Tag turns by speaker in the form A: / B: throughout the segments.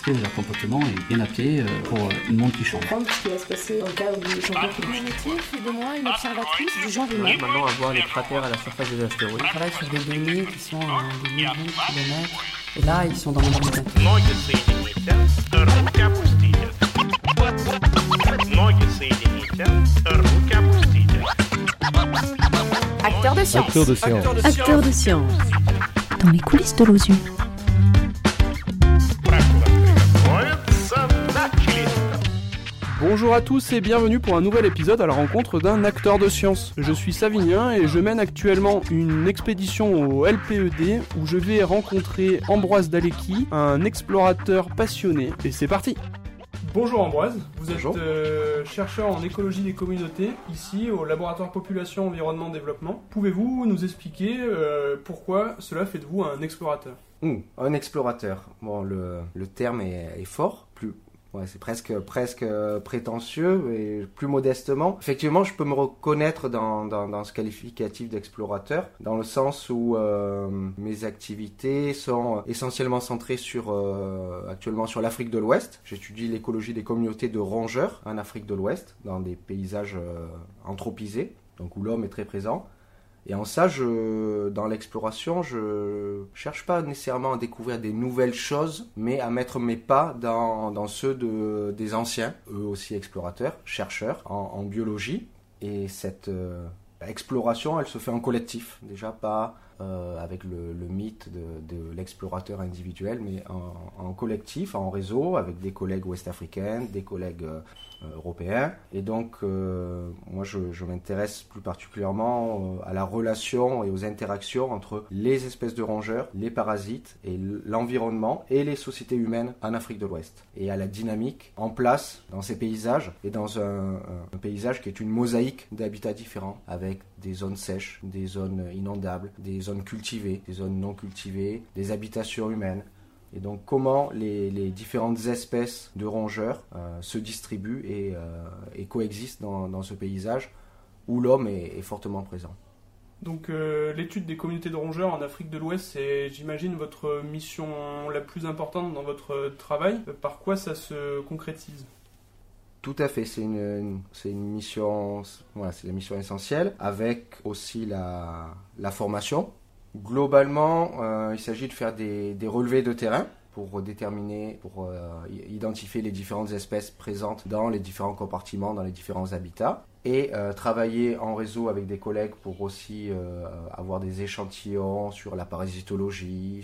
A: diversité de leur comportement et bien appelé pour un monde qui change.
B: Comprendre ce qui va se passer dans le cadre du changement climatique.
C: Mon métier fait de moi une observatrice du genre humain.
D: Maintenant, on va voir les cratères à la surface des astéroïdes.
E: On travaille sur des données qui sont à des millions de kilomètres. Et là, ils sont dans le monde médiatique.
C: Acteur de science.
F: Acteur de science.
G: Acteur de science. Dans les coulisses de l'OSU.
F: Bonjour à tous et bienvenue pour un nouvel épisode à la rencontre d'un acteur de science. Je suis Savinien et je mène actuellement une expédition au LPED où je vais rencontrer Ambroise Dalecki, un explorateur passionné. Et c'est parti! Bonjour Ambroise, vous êtes chercheur en écologie des communautés, ici au laboratoire Population, Environnement, Développement. Pouvez-vous nous expliquer pourquoi cela fait de vous un explorateur?
D: Un explorateur. Bon, le terme est fort, c'est presque prétentieux et plus modestement. Effectivement, je peux me reconnaître dans ce qualificatif d'explorateur, dans le sens où mes activités sont essentiellement centrées actuellement sur l'Afrique de l'Ouest. J'étudie l'écologie des communautés de rongeurs en Afrique de l'Ouest, dans des paysages anthropisés, donc où l'homme est très présent. Et en ça, dans l'exploration, je cherche pas nécessairement à découvrir des nouvelles choses, mais à mettre mes pas dans ceux des anciens, eux aussi explorateurs, chercheurs en biologie. Et cette exploration, elle se fait en collectif, déjà pas avec le mythe de l'explorateur individuel, mais en collectif, en réseau, avec des collègues ouest-africains, des collègues européens. Et donc, moi, je m'intéresse plus particulièrement à la relation et aux interactions entre les espèces de rongeurs, les parasites, et l'environnement et les sociétés humaines en Afrique de l'Ouest. Et à la dynamique en place dans ces paysages, et dans un paysage qui est une mosaïque d'habitats différents, avec des zones sèches, des zones inondables, des zones cultivées, des zones non cultivées, des habitations humaines. Et donc comment les différentes espèces de rongeurs se distribuent et coexistent dans ce paysage où l'homme est fortement présent.
F: Donc l'étude des communautés de rongeurs en Afrique de l'Ouest, c'est, j'imagine, votre mission la plus importante dans votre travail. Par quoi ça se concrétise ?
D: Tout à fait, c'est une mission, c'est la mission essentielle, avec aussi la formation. Globalement, il s'agit de faire des relevés de terrain pour identifier les différentes espèces présentes dans les différents compartiments, dans les différents habitats, et travailler en réseau avec des collègues pour aussi avoir des échantillons sur la parasitologie,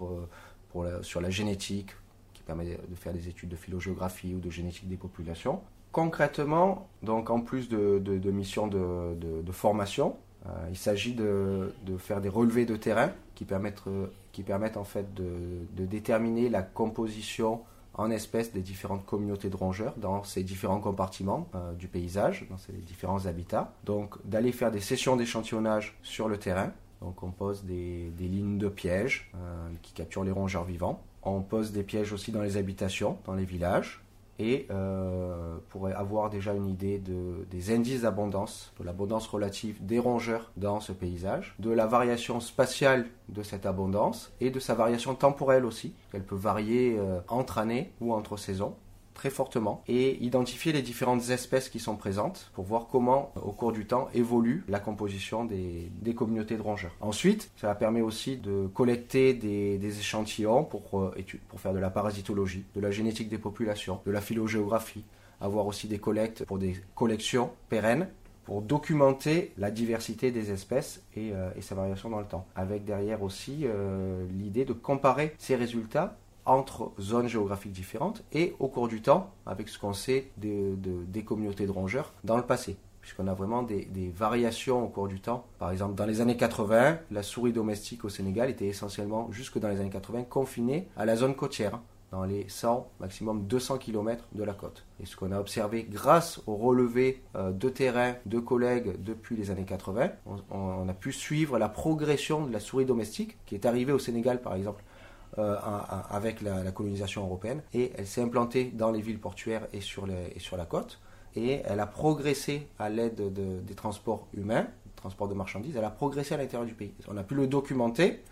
D: sur la génétique, qui permet de faire des études de phylogéographie ou de génétique des populations. Concrètement, donc en plus de missions de formation, il s'agit de faire des relevés de terrain qui permettent en fait de déterminer la composition en espèces des différentes communautés de rongeurs dans ces différents compartiments du paysage, dans ces différents habitats. Donc d'aller faire des sessions d'échantillonnage sur le terrain. Donc on pose des lignes de pièges qui capturent les rongeurs vivants. On pose des pièges aussi dans les habitations, dans les villages. Et pour avoir déjà une idée des indices d'abondance, de l'abondance relative des rongeurs dans ce paysage, de la variation spatiale de cette abondance et de sa variation temporelle aussi. Elle peut varier entre années ou entre saisons, très fortement, et identifier les différentes espèces qui sont présentes pour voir comment, au cours du temps, évolue la composition des communautés de rongeurs. Ensuite, ça permet aussi de collecter des échantillons pour faire de la parasitologie, de la génétique des populations, de la phylogéographie, avoir aussi des collectes pour des collections pérennes, pour documenter la diversité des espèces et sa variation dans le temps. Avec derrière aussi l'idée de comparer ces résultats entre zones géographiques différentes et au cours du temps avec ce qu'on sait des communautés de rongeurs dans le passé, puisqu'on a vraiment des variations au cours du temps. Par exemple, dans les années 80, la souris domestique au Sénégal était essentiellement, jusque dans les années 80, confinée à la zone côtière, dans les 100, maximum 200 km de la côte. Et ce qu'on a observé grâce au relevé de terrain de collègues depuis les années 80, on a pu suivre la progression de la souris domestique qui est arrivée au Sénégal, par exemple, avec la colonisation européenne, et elle s'est implantée dans les villes portuaires et sur la côte, et elle a progressé à l'aide des transports humains, transports de marchandises, elle a progressé à l'intérieur du pays. On a pu le documenter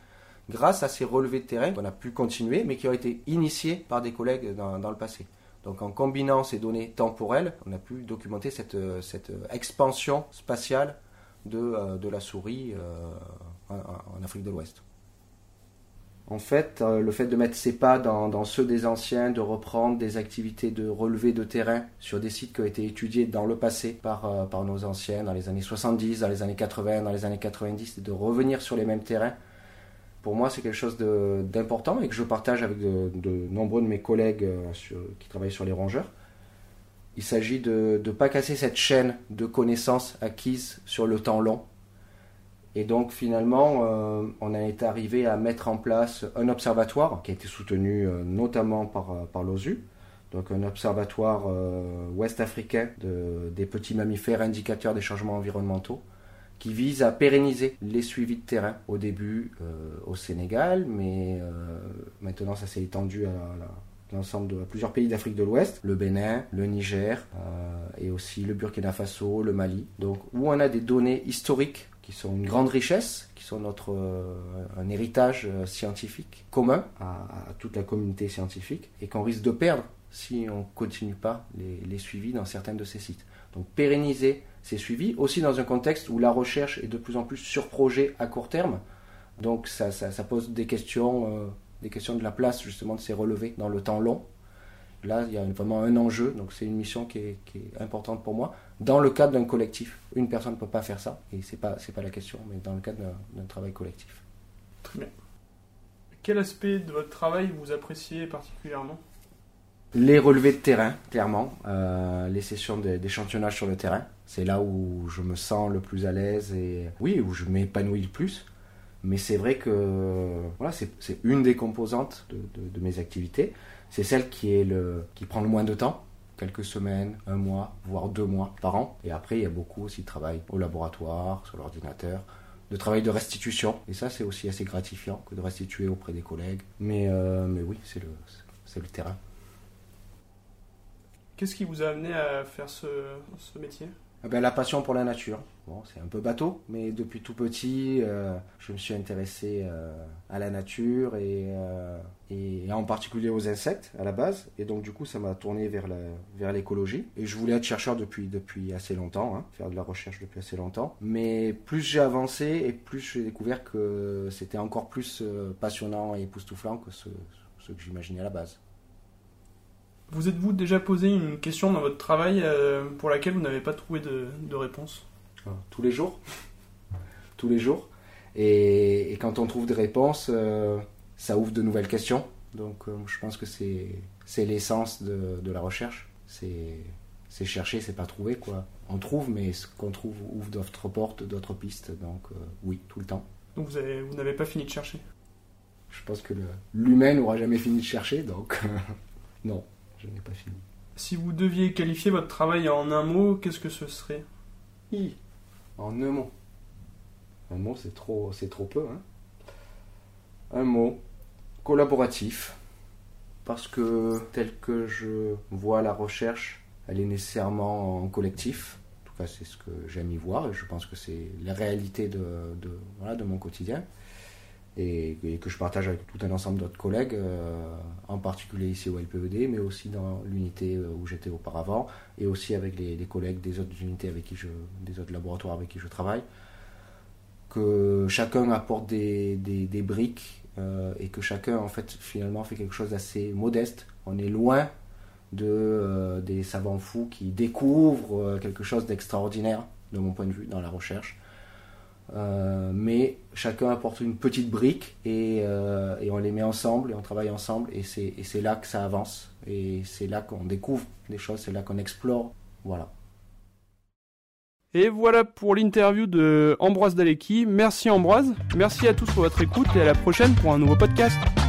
D: grâce à ces relevés de terrain qu'on a pu continuer, mais qui ont été initiés par des collègues dans le passé. Donc en combinant ces données temporelles, on a pu documenter cette expansion spatiale de la souris en Afrique de l'Ouest. En fait, le fait de mettre ses pas dans ceux des anciens, de reprendre des activités de relevé de terrain sur des sites qui ont été étudiés dans le passé par nos anciens, dans les années 70, dans les années 80, dans les années 90, et de revenir sur les mêmes terrains, pour moi c'est quelque chose d'important et que je partage avec de nombreux de mes collègues qui travaillent sur les rongeurs. Il s'agit de ne pas casser cette chaîne de connaissances acquises sur le temps long. Et donc finalement, on est arrivé à mettre en place un observatoire qui a été soutenu notamment par l'OSU, donc un observatoire ouest-africain des petits mammifères indicateurs des changements environnementaux, qui vise à pérenniser les suivis de terrain, au début au Sénégal, mais maintenant ça s'est étendu à plusieurs pays d'Afrique de l'Ouest, le Bénin, le Niger, et aussi le Burkina Faso, le Mali, donc où on a des données historiques qui sont une grande richesse, qui sont un héritage scientifique commun à toute la communauté scientifique, et qu'on risque de perdre si on ne continue pas les suivis dans certains de ces sites. Donc pérenniser ces suivis, aussi dans un contexte où la recherche est de plus en plus sur projet à court terme, donc ça pose des questions de la place justement de ces relevés dans le temps long. Là, il y a vraiment un enjeu, donc c'est une mission qui est importante pour moi. Dans le cadre d'un collectif, une personne ne peut pas faire ça, et c'est pas la question, mais dans le cadre d'un travail collectif.
F: Très bien. Quel aspect de votre travail vous appréciez particulièrement ?
D: Les relevés de terrain, clairement, les sessions d'échantillonnage sur le terrain, c'est là où je me sens le plus à l'aise et oui, où je m'épanouis le plus. Mais c'est vrai que voilà, c'est une des composantes de mes activités. C'est celle qui prend le moins de temps, quelques semaines, 1 mois, voire 2 mois par an. Et après, il y a beaucoup aussi de travail au laboratoire, sur l'ordinateur, de travail de restitution. Et ça, c'est aussi assez gratifiant que de restituer auprès des collègues. Mais oui, c'est le terrain.
F: Qu'est-ce qui vous a amené à faire ce métier ?
D: La passion pour la nature. Bon, c'est un peu bateau, mais depuis tout petit, je me suis intéressé à la nature et en particulier aux insectes à la base. Et donc du coup, ça m'a tourné vers l'écologie. Et je voulais être chercheur depuis assez longtemps, faire de la recherche depuis assez longtemps. Mais plus j'ai avancé et plus j'ai découvert que c'était encore plus passionnant et époustouflant que ce que j'imaginais à la base.
F: Vous êtes-vous déjà posé une question dans votre travail pour laquelle vous n'avez pas trouvé de réponse ?
D: Tous les jours. Tous les jours. Et quand on trouve des réponses, ça ouvre de nouvelles questions. Donc je pense que c'est l'essence de la recherche. C'est chercher, c'est pas trouver, quoi. On trouve, mais ce qu'on trouve ouvre d'autres portes, d'autres pistes. Donc oui, tout le temps.
F: Donc vous n'avez pas fini de chercher ?
D: Je pense que l'humain n'aura jamais fini de chercher, donc non. Je n'ai pas fini.
F: Si vous deviez qualifier votre travail en un mot, qu'est-ce que ce serait ?
D: En un mot. Un mot, c'est trop peu. Un mot. Collaboratif. Parce que tel que je vois la recherche, elle est nécessairement en collectif. En tout cas, c'est ce que j'aime y voir. Et je pense que c'est la réalité de mon quotidien. Et que je partage avec tout un ensemble d'autres collègues, en particulier ici au LPED, mais aussi dans l'unité où j'étais auparavant, et aussi avec les collègues des autres unités des autres laboratoires avec qui je travaille, que chacun apporte des briques, et que chacun en fait finalement fait quelque chose d'assez modeste. On est loin des savants fous qui découvrent quelque chose d'extraordinaire, de mon point de vue, dans la recherche. Mais chacun apporte une petite brique et on les met ensemble et on travaille ensemble et c'est là que ça avance et c'est là qu'on découvre des choses, c'est là qu'on explore, voilà.
F: Et voilà pour l'interview de Ambroise Daleki. Merci Ambroise, merci à tous pour votre écoute et à la prochaine pour un nouveau podcast.